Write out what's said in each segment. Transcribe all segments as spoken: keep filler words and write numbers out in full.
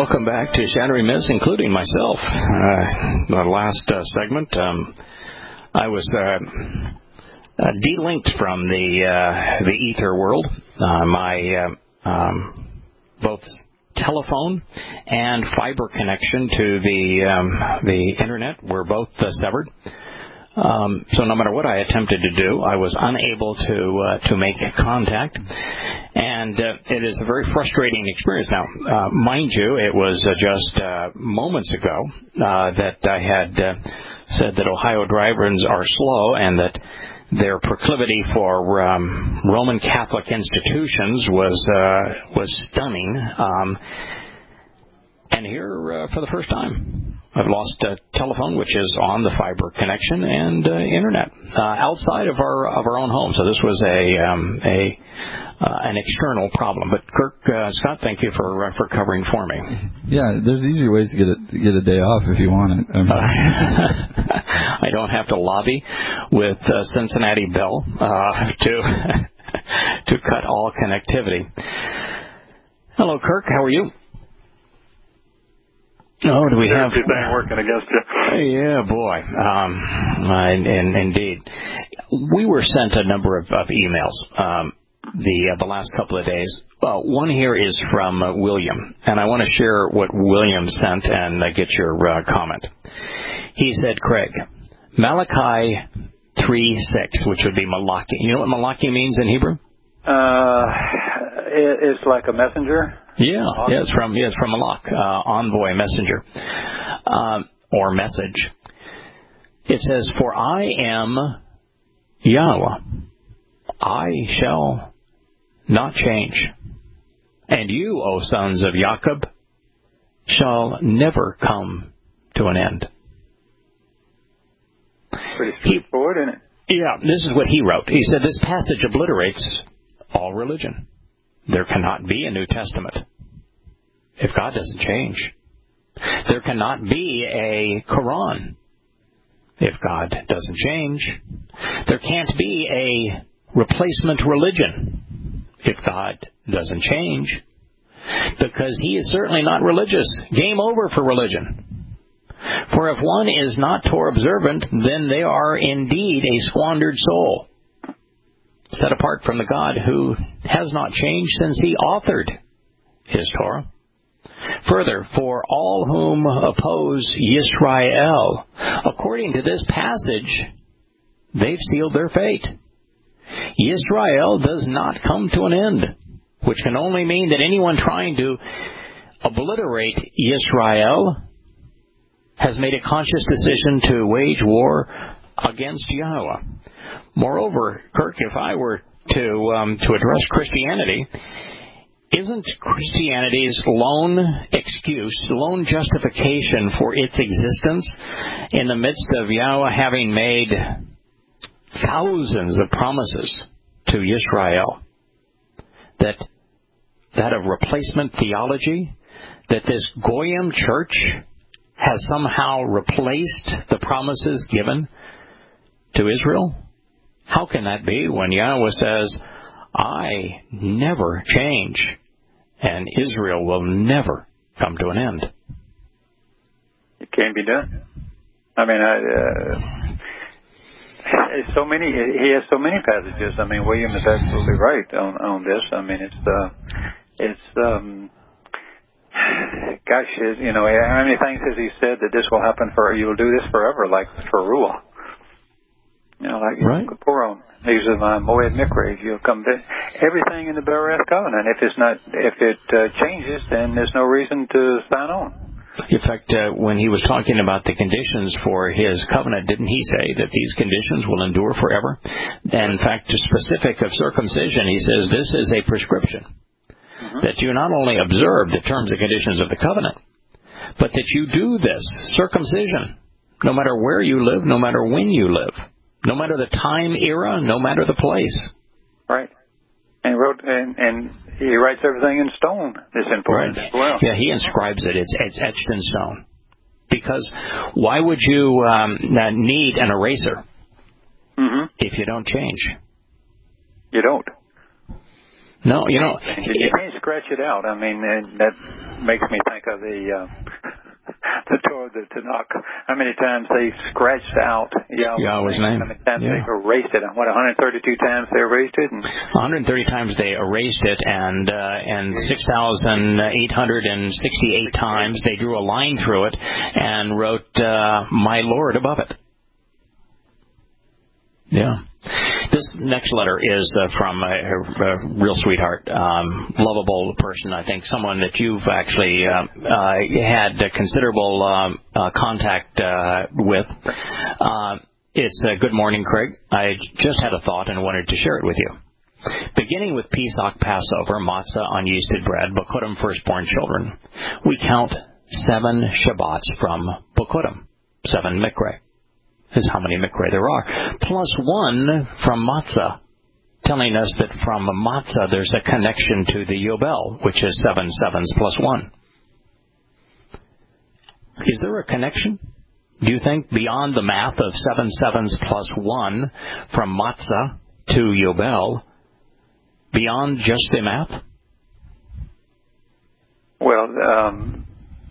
welcome back to Shattering Myths, including myself. Uh, the last uh, segment, um, I was uh, uh, delinked from the uh, the ether world. Uh, my uh, um, both telephone and fiber connection to the um, the internet were both uh, severed. Um, so no matter what I attempted to do, I was unable to uh, to make contact, and uh, it is a very frustrating experience. Now, uh, mind you, it was uh, just uh, moments ago uh, that I had uh, said that Ohio drivers are slow and that their proclivity for um, Roman Catholic institutions was uh, was stunning. Um, and here, uh, for the first time, I've lost a telephone, which is on the fiber connection, and uh, internet uh, outside of our of our own home. So this was a um, a uh, an external problem. But Kirk uh, Scott, thank you for uh, for covering for me. Yeah, there's easier ways to get a, to get a day off if you want it. I, mean. uh, I don't have to lobby with uh, Cincinnati Bell uh, to to cut all connectivity. Hello, Kirk. How are you? Oh, do we There's have... everything working against you. Yeah, boy. Um, and, and indeed. We were sent a number of, of emails um, the uh, the last couple of days. Well, one here is from uh, William, and I want to share what William sent and uh, get your uh, comment. He said, Craig, Malachi three six, which would be Malachi. You know what Malachi means in Hebrew? Uh, it, it's like a messenger. Yeah, yeah, it's from yeah, it's from Malach, uh, envoy, messenger, um, or message. It says, "For I am Yahweh; I shall not change, and you, O sons of Jacob, shall never come to an end." Pretty straightforward, isn't it? Yeah, this is what he wrote. He said, "This passage obliterates all religion. There cannot be a New Testament if God doesn't change. There cannot be a Quran if God doesn't change. There can't be a replacement religion if God doesn't change, because he is certainly not religious. Game over for religion. For if one is not Torah observant, then they are indeed a squandered soul, set apart from the God who has not changed since he authored his Torah. Further, for all whom oppose Yisrael, according to this passage, they've sealed their fate. Yisrael does not come to an end, which can only mean that anyone trying to obliterate Yisrael has made a conscious decision to wage war against Yahweh. Moreover, Kirk, if I were to um, to address Christianity, isn't Christianity's lone excuse, lone justification for its existence in the midst of Yahweh having made thousands of promises to Israel, that that of replacement theology, that this Goyim church has somehow replaced the promises given to Israel? How can that be when Yahweh says, I never change, and Israel will never come to an end? It can't be done. I mean, I, uh, so many. He has so many passages. I mean, William is absolutely right on on this. I mean, it's uh, it's um, gosh, it, you know, how many times has he said that this will happen for you will do this forever, like for Ruah. You know, like right. Puron, these are my Moed Mikra. You'll come to everything in the Bereth covenant. If it's not, if it uh, changes, then there's no reason to sign on. In fact, uh, when he was talking about the conditions for his covenant, didn't he say that these conditions will endure forever? And in fact, specific of circumcision, he says this is a prescription, mm-hmm. that you not only observe the terms and conditions of the covenant, but that you do this circumcision, no matter where you live, no matter when you live. No matter the time era, no matter the place. Right. And he wrote, and, and he writes everything in stone. It's important right. as well. Yeah, he inscribes it. It's, it's etched in stone. Because why would you um, need an eraser mm-hmm. if you don't change? You don't. No, you know. You can't scratch it out. I mean, that makes me think of the uh, the Torah, the Tanakh. How many times they scratched out Yahweh's, Yahweh's name? How many times yeah. they erased it? What, one hundred thirty-two times they erased it? And one hundred thirty times they erased it, and uh, and six thousand eight hundred sixty-eight times they drew a line through it and wrote uh, "My Lord" above it. Yeah. This next letter is uh, from a, a real sweetheart, um, lovable person, I think, someone that you've actually uh, uh, had considerable um, uh, contact uh, with. Uh, it's uh, Good morning, Craig. I just had a thought and wanted to share it with you. Beginning with Pesach, Passover, matzah, unyeasted bread, Bokutim, firstborn children, we count seven Shabbats from Bokutim, seven Mikre. Is how many Mikre there are, plus one from matzah, telling us that from matzah there's a connection to the Yobel, which is seven sevens plus one. Is there a connection, do you think, beyond the math of seven sevens plus one from matzah to Yobel, beyond just the math? Well, um...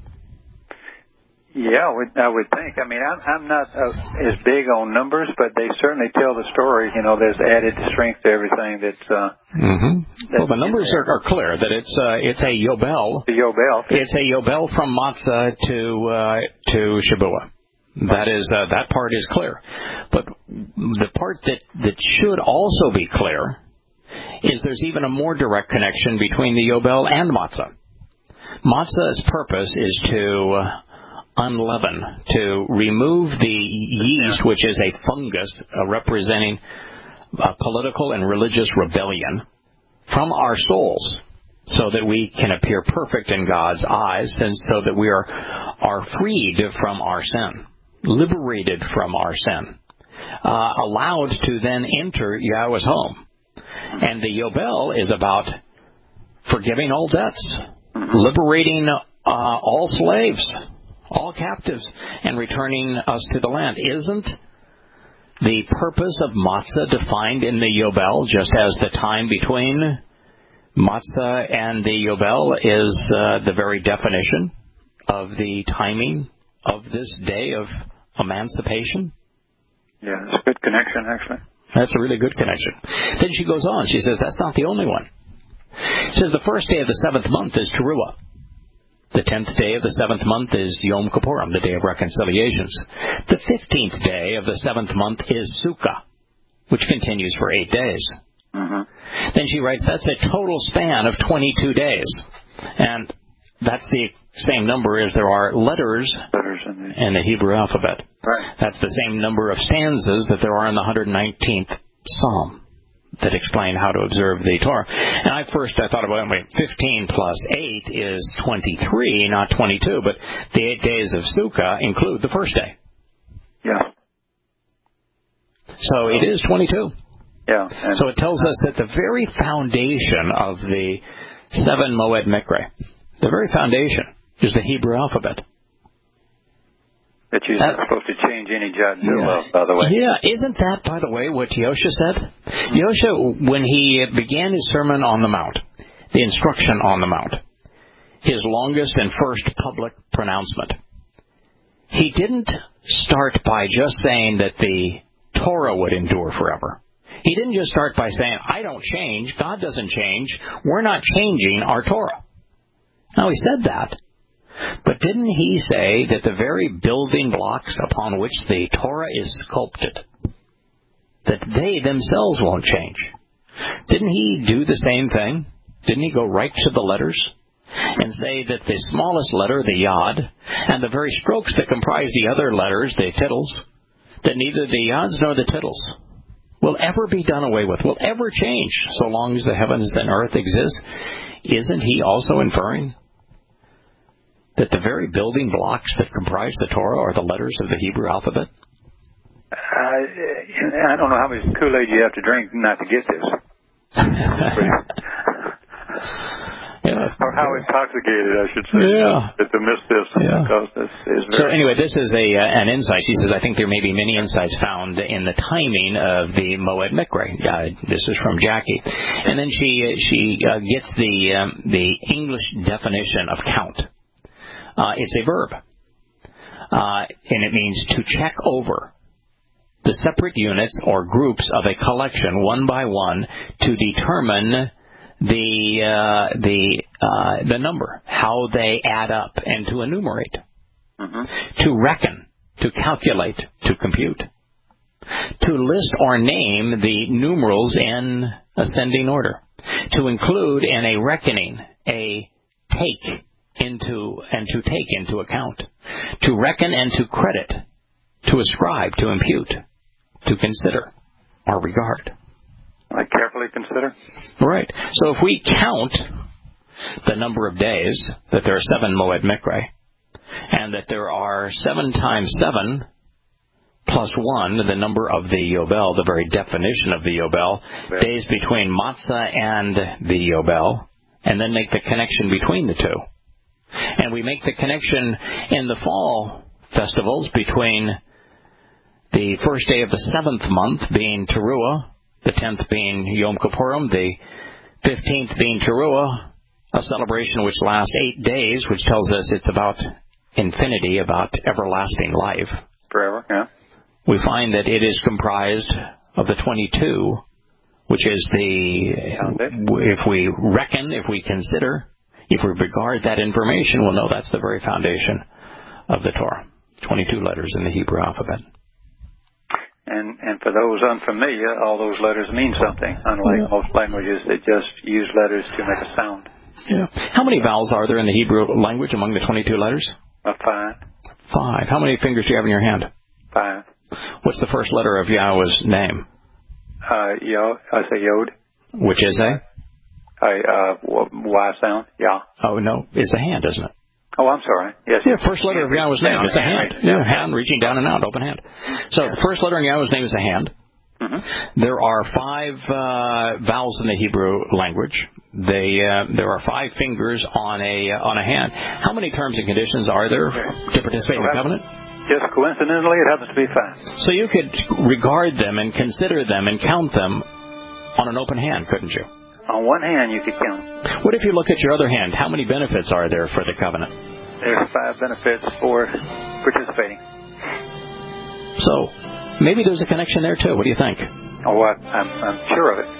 Yeah, I would, I would think. I mean, I'm, I'm not uh, as big on numbers, but they certainly tell the story. You know, there's added strength to everything that's... Uh, mm-hmm. that's well, the numbers are, are clear, that it's uh, it's a Yobel. The Yobel. It's a Yobel from Matzah to uh, to Shabuah. That is, uh, that part is clear. But the part that, that should also be clear is there's even a more direct connection between the Yobel and Matzah. Matzah's purpose is to... Uh, unleaven, to remove the yeast, which is a fungus uh, representing uh, political and religious rebellion, from our souls, so that we can appear perfect in God's eyes, and so that we are are freed from our sin, liberated from our sin, uh, allowed to then enter Yahweh's home. And the Yobel is about forgiving all debts, liberating uh, all slaves, all captives, and returning us to the land. Isn't the purpose of matzah defined in the Yobel, just as the time between matzah and the Yobel is uh, the very definition of the timing of this day of emancipation? Yeah, it's a good connection, actually. That's a really good connection. Then she goes on. She says, that's not the only one. She says, the first day of the seventh month is Teruah. The tenth day of the seventh month is Yom Kippurim, the day of reconciliations. The fifteenth day of the seventh month is Sukkah, which continues for eight days. Mm-hmm. Then she writes, that's a total span of twenty-two days. And that's the same number as there are letters, letters in, the, in the Hebrew alphabet. Right. That's the same number of stanzas that there are in the one hundred nineteenth Psalm that explain how to observe the Torah. And I first I thought about, wait, fifteen plus eight is twenty-three, not twenty-two, but the eight days of Sukkah include the first day. Yeah. So it is twenty-two. Yeah. So it tells us that the very foundation of the seven Moed Mikre, the very foundation, is the Hebrew alphabet. That you're not supposed to change any jot and tittle of, by the way. Yeah, isn't that, by the way, what Yosha said? Yosha, when he began his Sermon on the Mount, the instruction on the Mount, his longest and first public pronouncement, he didn't start by just saying that the Torah would endure forever. He didn't just start by saying, I don't change, God doesn't change, we're not changing our Torah. Now, he said that. But didn't he say that the very building blocks upon which the Torah is sculpted, that they themselves won't change? Didn't he do the same thing? Didn't he go right to the letters and say that the smallest letter, the Yod, and the very strokes that comprise the other letters, the tittles, that neither the Yods nor the tittles will ever be done away with, will ever change so long as the heavens and earth exist? Isn't he also inferring that the very building blocks that comprise the Torah are the letters of the Hebrew alphabet? Uh, I don't know how much Kool-Aid you have to drink not to get this. Yeah. Or how intoxicated, I should say. Yeah. To miss this. Yeah. Because this is very so anyway, this is a uh, an insight. She says, I think there may be many insights found in the timing of the Moed Mikre. Uh, this is from Jackie. And then she uh, she uh, gets the um, the English definition of count. Uh, it's a verb. Uh, and it means to check over the separate units or groups of a collection one by one to determine the uh, the uh, the number, how they add up, and to enumerate, mm-hmm. to reckon, to calculate, to compute, to list or name the numerals in ascending order, to include in a reckoning, a take into and to take into account, to reckon and to credit, to ascribe, to impute, to consider or regard. I carefully consider. Right. So if we count the number of days, that there are seven Moed Mikre, and that there are seven times seven plus one, the number of the Yobel, the very definition of the Yobel, yeah. days between Matzah and the Yobel, and then make the connection between the two. And we make the connection in the fall festivals between the first day of the seventh month being Teruah, the tenth being Yom Kippurim, the fifteenth being Teruah, a celebration which lasts eight days, which tells us it's about infinity, about everlasting life. Forever, yeah. We find that it is comprised of the twenty-two, which is the, if we reckon, if we consider, if we regard that information, we'll know that's the very foundation of the Torah. twenty-two letters in the Hebrew alphabet. And and for those unfamiliar, all those letters mean something, unlike yeah. most languages that just use letters to make a sound. Yeah. How many vowels are there in the Hebrew language among the twenty-two letters? Uh, five. Five. How many fingers do you have in your hand? Five. What's the first letter of Yahweh's name? Uh, Yod. I say Yod. Which is a? I, uh, Y sound. Yeah. Oh, no. It's a hand, isn't it? Oh, I'm sorry. Yes. Yeah, first letter of Yahweh's name. It's a hand. Yeah, hand reaching down and out, open hand. So the first letter in Yahweh's name is a hand. Mm-hmm. There are five uh, vowels in the Hebrew language. They uh, there are five fingers on a uh, on a hand. How many terms and conditions are there to participate in the covenant? Just coincidentally, it happens to be five. So you could regard them and consider them and count them on an open hand, couldn't you? On one hand, you could count. What if you look at your other hand? How many benefits are there for the covenant? There's five benefits for participating. So, maybe there's a connection there too. What do you think? Oh, I, I'm, I'm sure of it.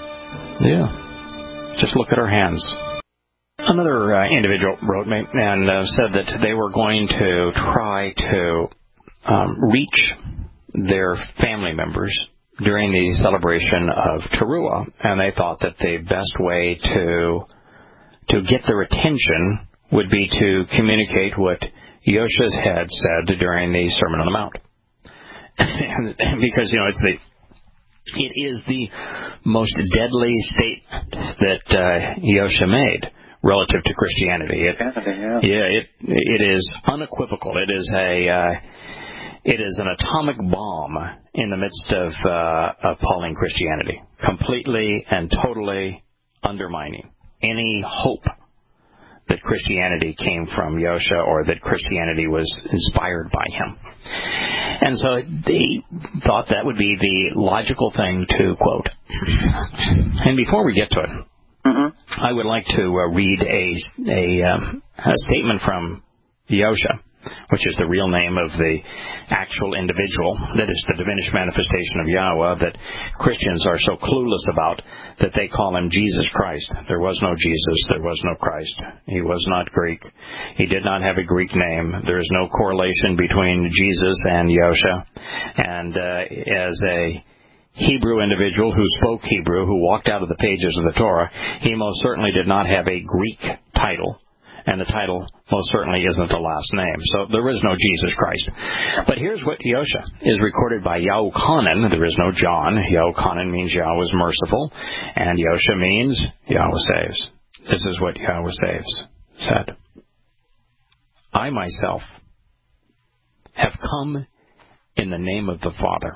Yeah. Just look at our hands. Another uh, individual wrote me and uh, said that they were going to try to um, reach their family members during the celebration of Teruah, and they thought that the best way to to get their attention would be to communicate what Yosha's had said during the Sermon on the Mount. Because, you know, it's the it is the most deadly statement that uh, Yosha made relative to Christianity. It, yeah, yeah it it is unequivocal. It is a uh, it is an atomic bomb in the midst of uh, of Pauline Christianity, completely and totally undermining any hope that Christianity came from Yosha or that Christianity was inspired by him. And so they thought that would be the logical thing to quote. And before we get to it, mm-hmm. I would like to uh, read a, a, um, a statement from Yosha, which is the real name of the actual individual, that is the diminished manifestation of Yahweh, that Christians are so clueless about that they call him Jesus Christ. There was no Jesus. There was no Christ. He was not Greek. He did not have a Greek name. There is no correlation between Jesus and Yosha. And uh, as a Hebrew individual who spoke Hebrew, who walked out of the pages of the Torah, he most certainly did not have a Greek title. And the title most certainly isn't the last name. So there is no Jesus Christ. But here's what Yosha is recorded by Yahuchanan. There is no John. Yahuchanan means Yahweh is merciful. And Yosha means Yahweh saves. This is what Yahweh saves said. I myself have come in the name of the Father.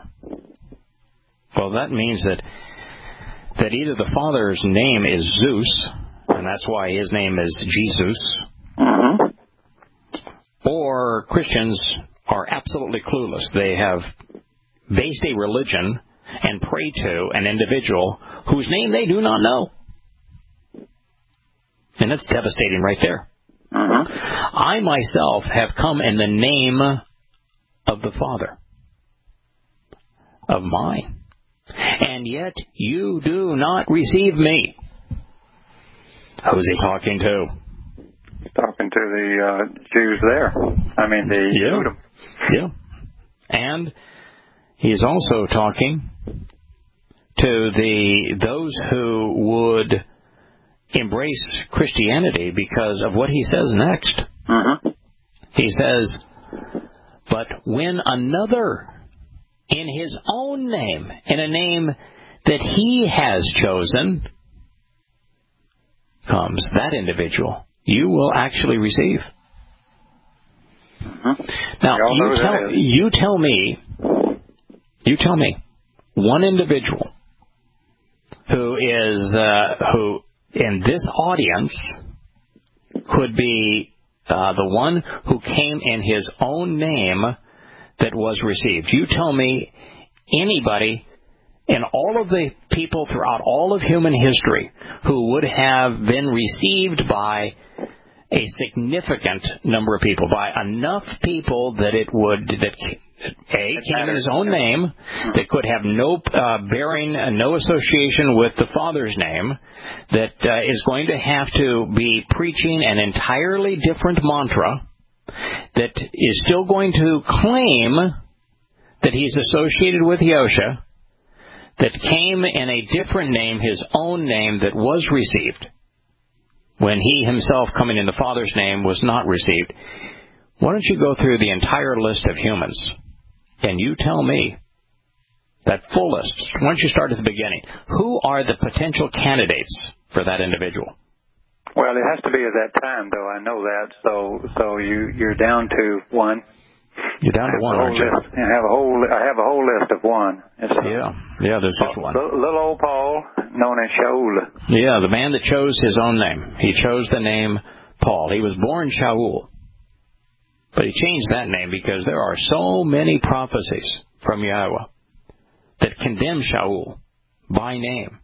Well, that means that that either the Father's name is Zeus, and and that's why his name is Jesus. Mm-hmm. Or Christians are absolutely clueless. They have based a religion and pray to an individual whose name they do not know. And that's devastating right there. Mm-hmm. I myself have come in the name of the Father, of mine, and yet you do not receive me. Who's he talking to? He's talking to the uh, Jews there. I mean, the yeah. yeah. And he's also talking to the those who would embrace Christianity because of what he says next. Mm-hmm. He says, but when another in his own name, in a name that he has chosen, comes, that individual, you will actually receive. Mm-hmm. Now, you tell, you tell me, you tell me, one individual who is, uh, who in this audience could be uh, the one who came in his own name that was received. You tell me anybody in all of the people throughout all of human history who would have been received by a significant number of people, by enough people that it would, that A, came in his own name, that could have no uh, bearing, uh, no association with the Father's name, that uh, is going to have to be preaching an entirely different mantra, that is still going to claim that he's associated with Yosha, that came in a different name, his own name that was received, when he himself coming in the Father's name was not received. Why don't you go through the entire list of humans, and you tell me, that full list, why don't you start at the beginning? Who are the potential candidates for that individual? Well, it has to be at that time, though. I know that. So, so you you're down to one. You're down to one, aren't you? List. I have a whole I have a whole list of one. It's yeah, yeah. There's just one. Little, little old Paul, known as Shaul. Yeah, the man that chose his own name. He chose the name Paul. He was born Shaul, but he changed that name because there are so many prophecies from Yahweh that condemn Shaul by name,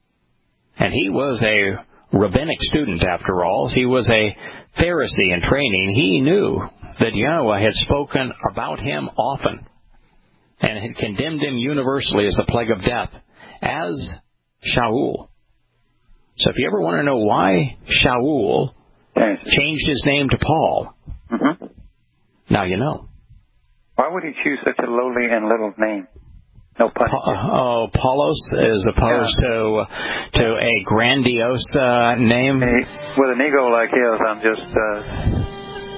and he was a rabbinic student, after all. He was a Pharisee in training. He knew that Yahweh had spoken about him often and had condemned him universally as the plague of death, as Shaul. So if you ever want to know why Shaul changed his name to Paul, mm-hmm. now you know. Why would he choose such a lowly and little name? No pun. Pa- oh, Paulos, as opposed yeah. to to a grandiose uh, name. Hey, with an ego like his, I'm just. Uh,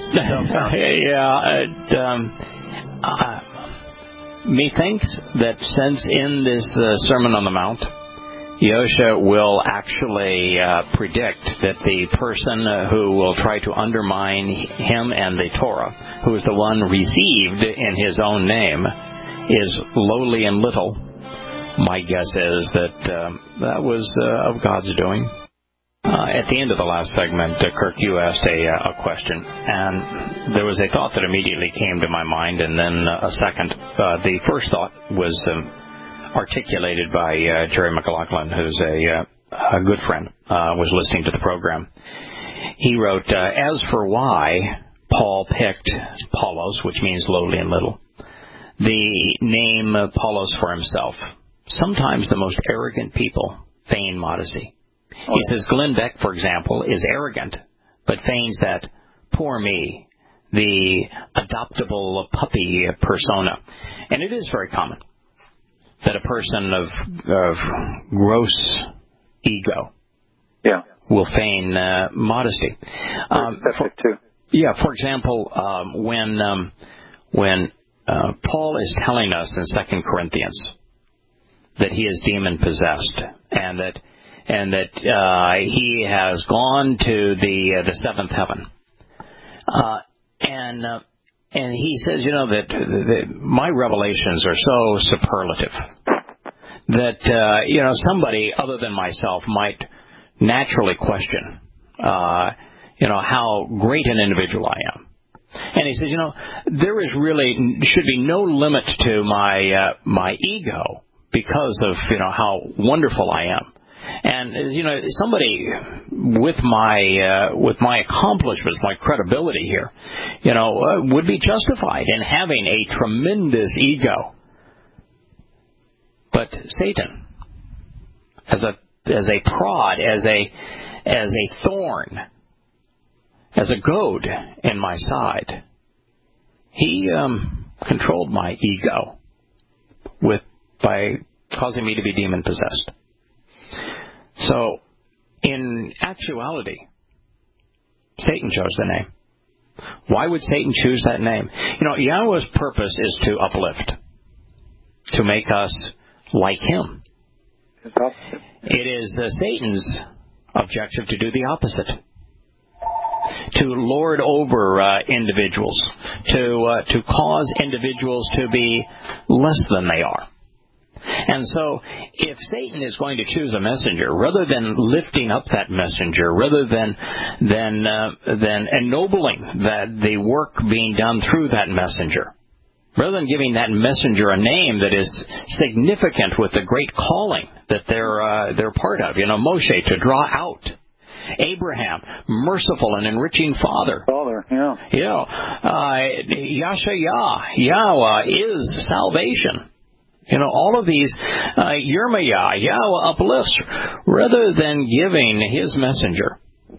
yeah, it, um, uh, methinks that since in this uh, Sermon on the Mount, Yosha will actually uh, predict that the person uh, who will try to undermine him and the Torah, who is the one received in his own name, is lowly and little. My guess is that um, that was uh, of God's doing. Uh, at the end of the last segment, uh, Kirk, you asked a, a question, and there was a thought that immediately came to my mind, and then uh, a second. Uh, the first thought was um, articulated by uh, Jerry McLaughlin, who's a, uh, a good friend, uh, was listening to the program. He wrote, uh, as for why Paul picked Paulos, which means lowly and little, the name uh, Paulos for himself, sometimes the most arrogant people feign modesty. He says Glenn Beck, for example, is arrogant, but feigns that, poor me, the adoptable puppy persona. And it is very common that a person of, of gross ego yeah. will feign uh, modesty. Um, for, too. Yeah, for example, um, when um, when uh, Paul is telling us in Second Corinthians that he is demon-possessed and that and that uh, he has gone to the uh, the seventh heaven. Uh, and uh, and he says, you know, that, that my revelations are so superlative that, uh, you know, somebody other than myself might naturally question uh, you know, how great an individual I am. And he says, you know, there is really, should be no limit to my, uh, my ego because of, you know, how wonderful I am. And, you know, somebody with my, uh, with my accomplishments, my credibility here, you know, uh, would be justified in having a tremendous ego. But Satan, as a, as a prod, as a, as a thorn, as a goad in my side, he um, controlled my ego with by causing me to be demon possessed. So, in actuality, Satan chose the name. Why would Satan choose that name? You know, Yahweh's purpose is to uplift, to make us like Him. It is uh, Satan's objective to do the opposite. To lord over uh, individuals, to uh, to cause individuals to be less than they are. And so, if Satan is going to choose a messenger, rather than lifting up that messenger, rather than than uh, than ennobling that the work being done through that messenger, rather than giving that messenger a name that is significant with the great calling that they're uh, they're part of, you know, Moshe, to draw out. Abraham, merciful and enriching father. Father, yeah. Yeah. Uh, Yashayah, Yahweh is salvation. You know, all of these, uh, Yirmiyah, Yahweh uplifts, rather than giving his messenger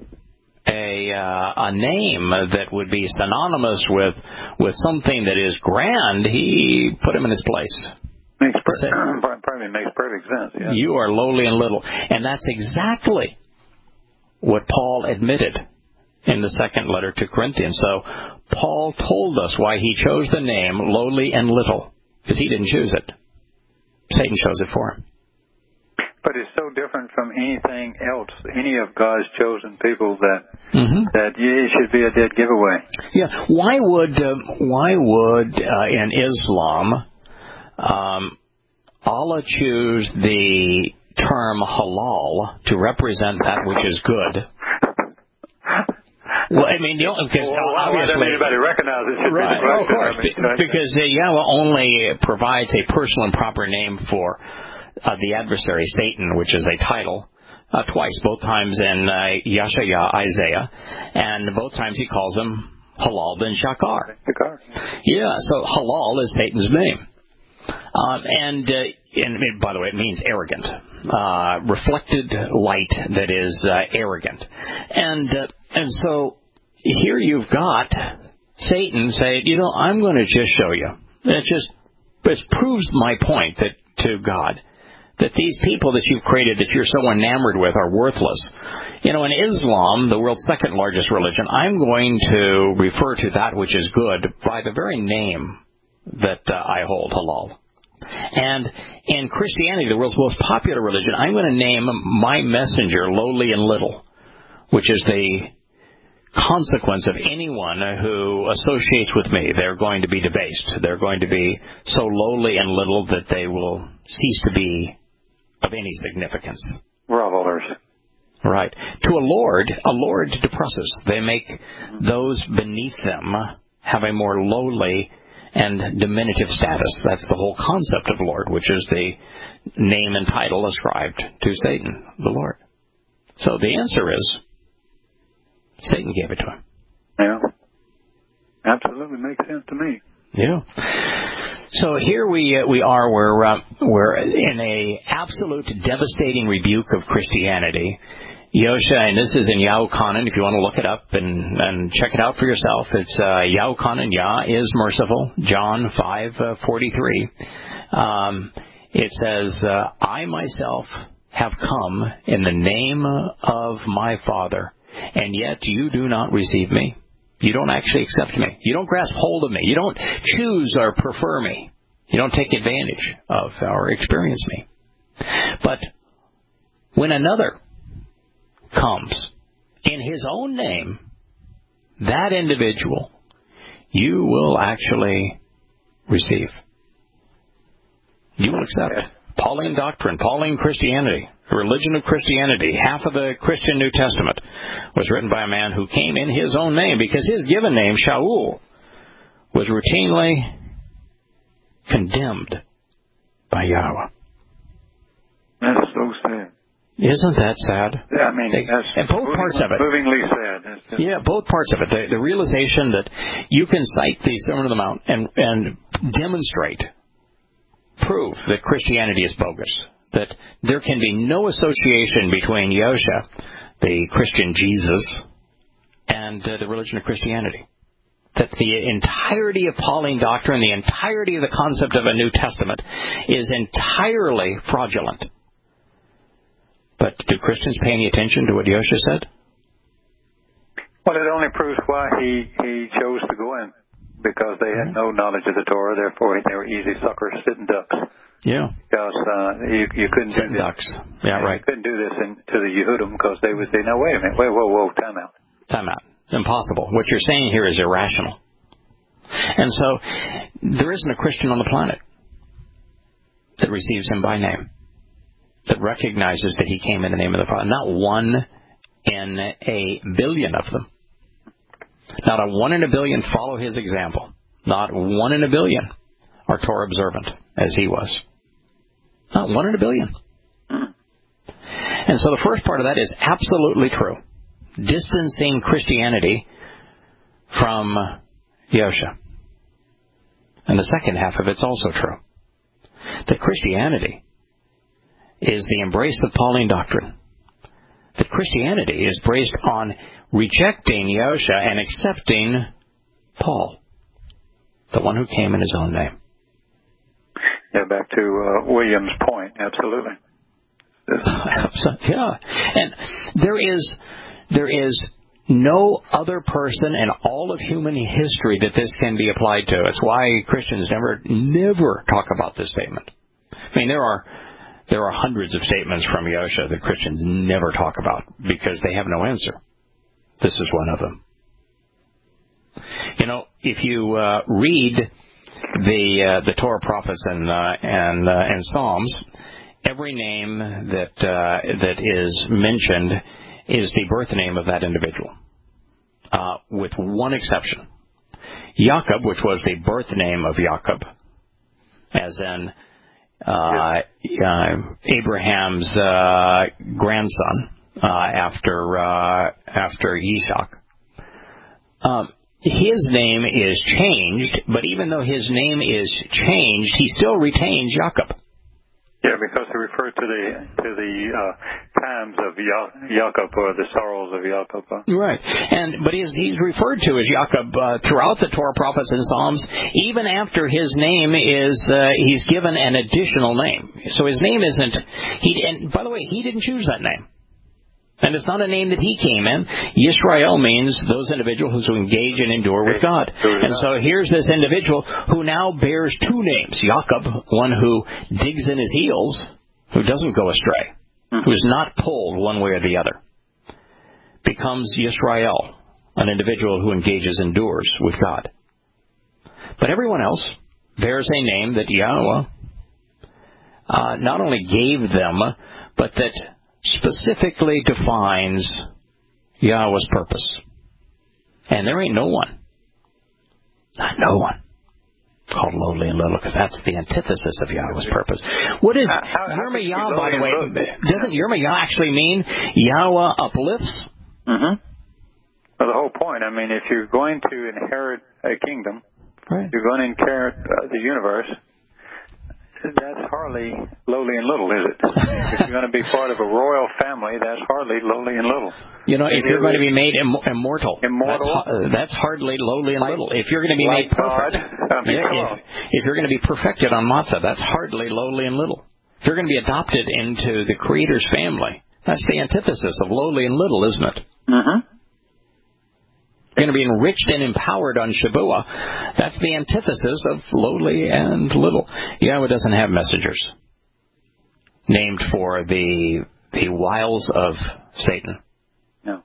a uh, a name that would be synonymous with with something that is grand, he put him in his place. Makes per- probably makes perfect sense. Yeah. You are lowly and little, and that's exactly what Paul admitted in the second letter to Corinthians. So Paul told us why he chose the name lowly and little, because he didn't choose it. Satan chose it for him. But it's so different from anything else, any of God's chosen people, that mm-hmm. that yeah, it should be a dead giveaway. Yeah. Why would uh, why would uh, in Islam um, Allah choose the term halal to represent that which is good? Well, I mean, the only, because well, obviously, why doesn't anybody recognize it? Right, be oh, of course, I mean, because uh, Yahweh only provides a personal and proper name for uh, the adversary, Satan, which is a title, uh, twice, both times in uh, Yashayah, Isaiah, and both times he calls him Halal ben Shakar. Shakar. Yeah, so Halal is Satan's name. Um, and, uh, and, by the way, it means arrogant. Uh, reflected light that is uh, arrogant. And uh, and so here you've got Satan say, you know, I'm going to just show you. It just it proves my point that to God that these people that you've created that you're so enamored with are worthless. You know, in Islam, the world's second largest religion, I'm going to refer to that which is good by the very name that uh, I hold, halal. And in Christianity, the world's most popular religion, I'm going to name my messenger lowly and little, which is the consequence of anyone who associates with me. They're going to be debased. They're going to be so lowly and little that they will cease to be of any significance. Grovelers. Right. To a lord, a lord depresses. They make those beneath them have a more lowly and diminutive status. That's the whole concept of Lord, which is the name and title ascribed to Satan, the Lord. So the answer is, Satan gave it to him. Yeah. Absolutely makes sense to me. Yeah. So here we uh, we are, we're, uh, we're in a absolute devastating rebuke of Christianity. Yosha, and this is in Yahuchanan, if you want to look it up and, and check it out for yourself. It's uh, Yahuchanan, Yah is merciful, John five forty-three. Um, it says, uh, I myself have come in the name of my Father, and yet you do not receive me. You don't actually accept me. You don't grasp hold of me. You don't choose or prefer me. You don't take advantage of or experience me. But when another comes in his own name, that individual you will actually receive. You will accept Pauline doctrine, Pauline Christianity. The religion of Christianity, half of the Christian New Testament, was written by a man who came in his own name because his given name, Shaul, was routinely condemned by Yahweh. That's so sad. Isn't that sad? Yeah, I mean, they, that's and both moving, parts of it. Movingly sad. That's just, yeah, both parts of it. The, the realization that you can cite the Sermon on the Mount and, and demonstrate, prove that Christianity is bogus. That there can be no association between Yosha, the Christian Jesus, and uh, the religion of Christianity. That the entirety of Pauline doctrine, the entirety of the concept of a New Testament is entirely fraudulent. But do Christians pay any attention to what Yosha said? Well, it only proves why he, he chose to go in. Because they had no knowledge of the Torah, therefore they were easy suckers, sitting ducks. Yeah. Because uh, you, you couldn't sitting do this. ducks. Yeah, right. You couldn't do this in, to the Yehudim because they would say, "No, wait a minute, wait, whoa, whoa, time out." Time out. Impossible. What you're saying here is irrational. And so there isn't a Christian on the planet that receives him by name, that recognizes that he came in the name of the Father. Not one in a billion of them. Not a one in a billion follow his example. Not one in a billion are Torah observant, as he was. Not one in a billion. And so the first part of that is absolutely true. Distancing Christianity from Yosha. And the second half of it's also true. That Christianity is the embrace of Pauline doctrine. That Christianity is based on rejecting Yosha and accepting Paul, the one who came in his own name. Yeah, back to uh, William's point, absolutely. Yeah, and there is there is no other person in all of human history that this can be applied to. It's why Christians never never talk about this statement. I mean, there are there are hundreds of statements from Yosha that Christians never talk about because they have no answer. This is one of them. You know, if you uh, read the uh, the Torah prophets and uh, and uh, and Psalms, every name that uh, that is mentioned is the birth name of that individual, uh, with one exception. Jacob, which was the birth name of Jacob, as in uh, uh, Abraham's uh, grandson uh, after uh, after Yitzhak. Um, his name is changed, but even though his name is changed, he still retains Jacob. Yeah, because he referred to the to the uh, times of Jacob, or the sorrows of Jacob. Right, and but he's he's referred to as Jacob uh, throughout the Torah, prophets, and Psalms. Even after his name is, uh, he's given an additional name. So his name isn't. He and by the way, he didn't choose that name. And it's not a name that he came in. Yisrael means those individuals who engage and endure with God. And so here's this individual who now bears two names. Jacob, one who digs in his heels, who doesn't go astray, who's not pulled one way or the other, becomes Yisrael, an individual who engages and endures with God. But everyone else bears a name that Yahweh uh, not only gave them, but that specifically defines Yahweh's purpose. And there ain't no one, not no one, called lowly and little, because that's the antithesis of Yahweh's purpose. What is Yirmiyah, by the way? Doesn't Yirmiyah actually mean Yahweh uplifts? Mm-hmm. Well, the whole point, I mean, if you're going to inherit a kingdom, right, you're going to inherit uh, the universe, that's hardly lowly and little, is it? If you're going to be part of a royal family, that's hardly lowly and little. You know, if you're going to be made Im- immortal, immortal, that's, uh, that's hardly lowly and little. If you're going to be like made perfect, God, I mean, yeah, if, if you're going to be perfected on matzah, that's hardly lowly and little. If you're going to be adopted into the Creator's family, that's the antithesis of lowly and little, isn't it? Mm-hmm. You're going to be enriched and empowered on Shavuot. That's the antithesis of lowly and little. Yahweh doesn't have messengers named for the the wiles of Satan. No.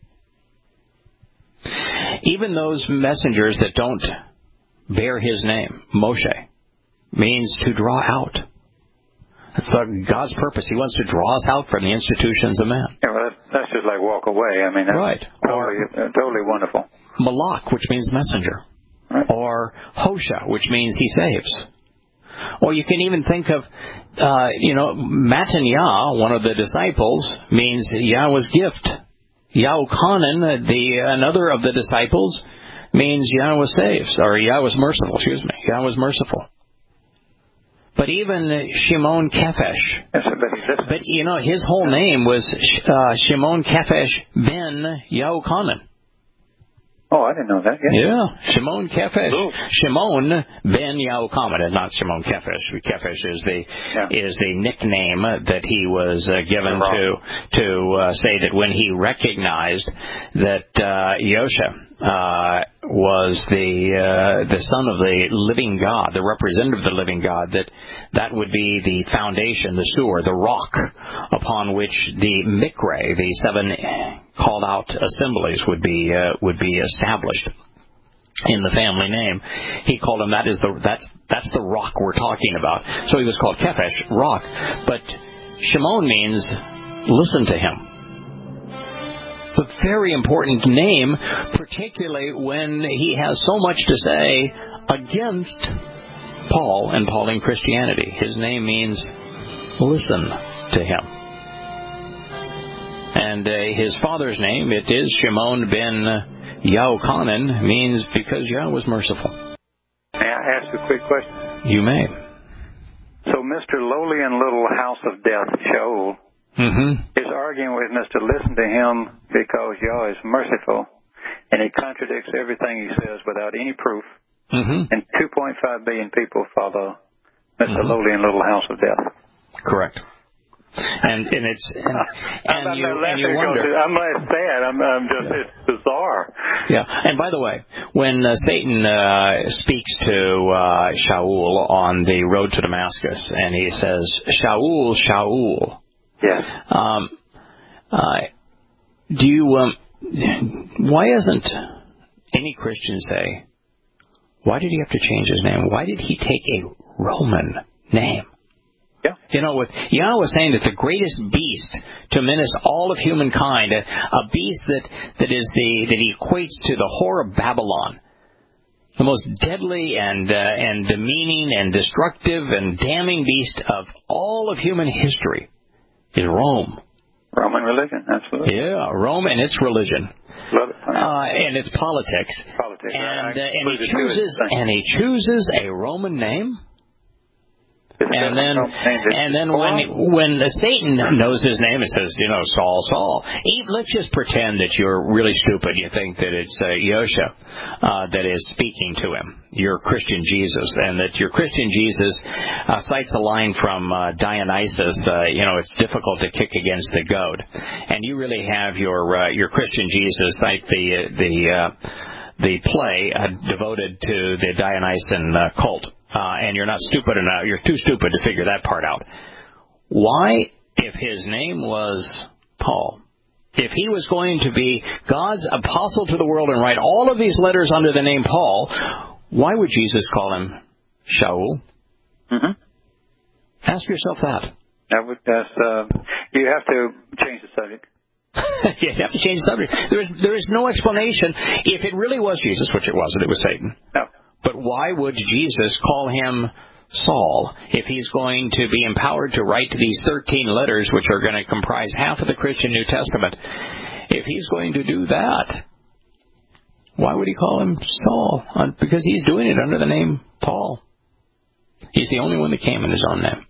Even those messengers that don't bear his name, Moshe, means to draw out. That's God's purpose. He wants to draw us out from the institutions of man. Yeah, well, that's, that's just like walk away. I mean, that's right. totally, uh, totally wonderful. Malak, which means messenger. Right. Or Hosha, which means he saves. Or you can even think of, uh, you know, Mattaniah, one of the disciples, means Yahweh's gift. Yahuchanan, the another of the disciples, means Yahweh saves, or Yahweh's merciful, excuse me. Yahweh's merciful. But even Shimon Kephesh, yes, but, but you know, his whole name was uh, Shimon Kephesh ben Yahuchanan. Oh, I didn't know that. Yeah, yeah. Shimon Kephesh. Ooh. Shimon ben Yahuchanan, not Shimon Kephesh. Kephesh is the yeah. is the nickname that he was uh, given to to uh, say that when he recognized that uh, Yosha uh, was the uh, the son of the living God, the representative of the living God, that that would be the foundation, the sewer, the rock upon which the Mikre, the seven called out assemblies, would be uh, would be established in the family name. He called him that is the that's that's the rock we're talking about. So he was called Kephesh, rock. But Shimon means listen to him. A very important name, particularly when he has so much to say against Paul and Pauline Christianity. His name means listen to him. And uh, his father's name, it is Shimon ben Yahuchanan, means because Yah was merciful. May I ask a quick question? You may. So Mister Lowly and Little House of Death, Shaul, mm-hmm. is arguing with Mister Listen to him because Yah is merciful, and he contradicts everything he says without any proof. Mm-hmm. And two point five billion people follow Mister Mm-hmm. Lowly and Little House of Death. Correct. And and it's and, and I'm you not and you wonder. I'm not sad. I'm, I'm just yeah. It's bizarre. Yeah. And by the way, when uh, Satan uh, speaks to uh, Shaul on the road to Damascus, and he says, "Shaul, Shaul." Yes. Um, uh, do you? Um, why isn't any Christian say, why did he have to change his name? Why did he take a Roman name? Yeah. You know, what Yah was saying, that the greatest beast to menace all of humankind, a, a beast that, that is the that he equates to the whore of Babylon, the most deadly and uh, and demeaning and destructive and damning beast of all of human history, is Rome. Roman religion, absolutely. Yeah, Rome and its religion. Love it. Uh, and its politics. Politics. And, uh, and he it chooses and he chooses a Roman name. And then, and then when when Satan knows his name, it says, you know, Saul, Saul. Let's just pretend that you're really stupid. You think that it's uh, Yosha uh, that is speaking to him, your Christian Jesus, and that your Christian Jesus uh, cites a line from uh, Dionysus. Uh, you know, it's difficult to kick against the goad, and you really have your uh, your Christian Jesus cite the uh, the uh, the play uh, devoted to the Dionysian uh, cult. Uh, and you're not stupid enough, you're too stupid to figure that part out. Why, if his name was Paul, if he was going to be God's apostle to the world and write all of these letters under the name Paul, why would Jesus call him Shaul? Mm-hmm. Ask yourself that. That would, that's, uh, you have to change the subject. You have to change the subject. There is, there is no explanation. If it really was Jesus, which it wasn't, it was Satan. No. But why would Jesus call him Saul if he's going to be empowered to write these thirteen letters, which are going to comprise half of the Christian New Testament? If he's going to do that, why would he call him Saul? Because he's doing it under the name Paul. He's the only one that came in his own name.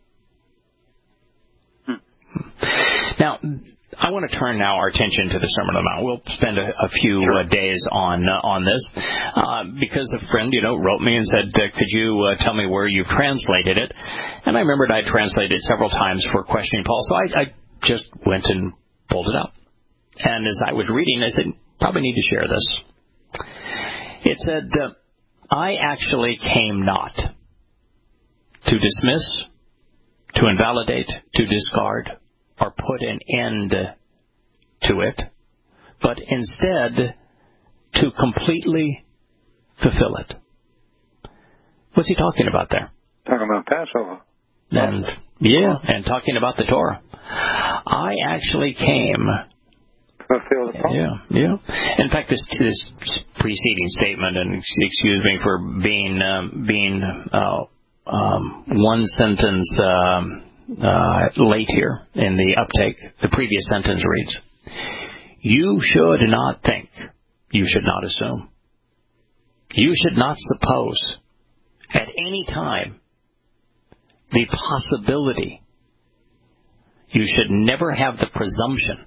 Hmm. Now, I want to turn now our attention to the Sermon on the Mount. We'll spend a, a few uh, days on uh, on this uh, because a friend, you know, wrote me and said, uh, could you uh, tell me where you've translated it? And I remembered I translated it several times for Questioning Paul, so I, I just went and pulled it up. And as I was reading, I said, probably need to share this. It said, uh, I actually came not to dismiss, to invalidate, to discard, or put an end to it, but instead to completely fulfill it. What's he talking about there? Talking about Passover. And Yeah, and talking about the Torah. I actually came... Fulfill the promise. Yeah, yeah. In fact, this this preceding statement, and excuse me for being um, being uh, um, one sentence um, uh, late here in the uptake. The previous sentence reads, "You should not think. You should not assume. You should not suppose at any time the possibility. You should never have the presumption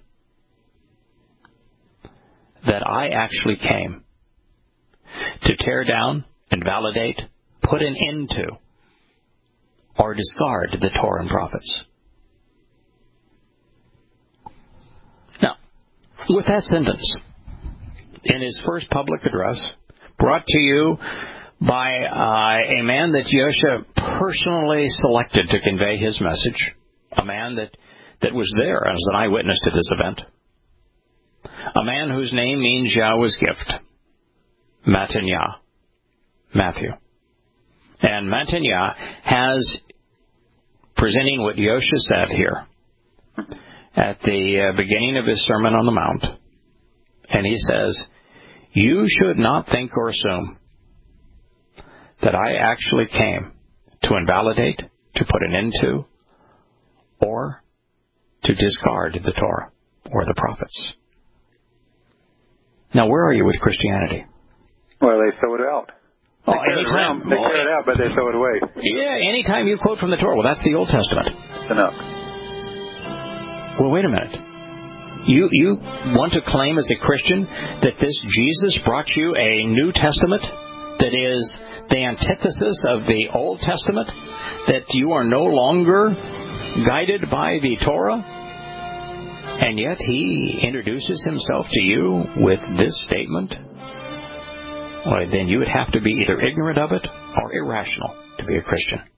that I actually came to tear down, invalidate, put an end to, or discard the Torah and prophets." Now, with that sentence, in his first public address, brought to you by uh, a man that Yosha personally selected to convey his message, a man that, that was there as an eyewitness to this event, a man whose name means Yahweh's gift, Mataniah, Matthew. And Mataniah has, presenting what Yosha said here at the uh, beginning of his Sermon on the Mount, and he says, "You should not think or assume that I actually came to invalidate, to put an end to, or to discard the Torah or the prophets." Now, where are you with Christianity? Well, they throw it out. Oh, They carry it around. They carry it out, but they throw it away. Yeah, anytime you quote from the Torah, well, that's the Old Testament. That's enough. Well, wait a minute. You you want to claim as a Christian that this Jesus brought you a New Testament that is the antithesis of the Old Testament, that you are no longer guided by the Torah, and yet he introduces himself to you with this statement? Well, then you would have to be either ignorant of it or irrational to be a Christian.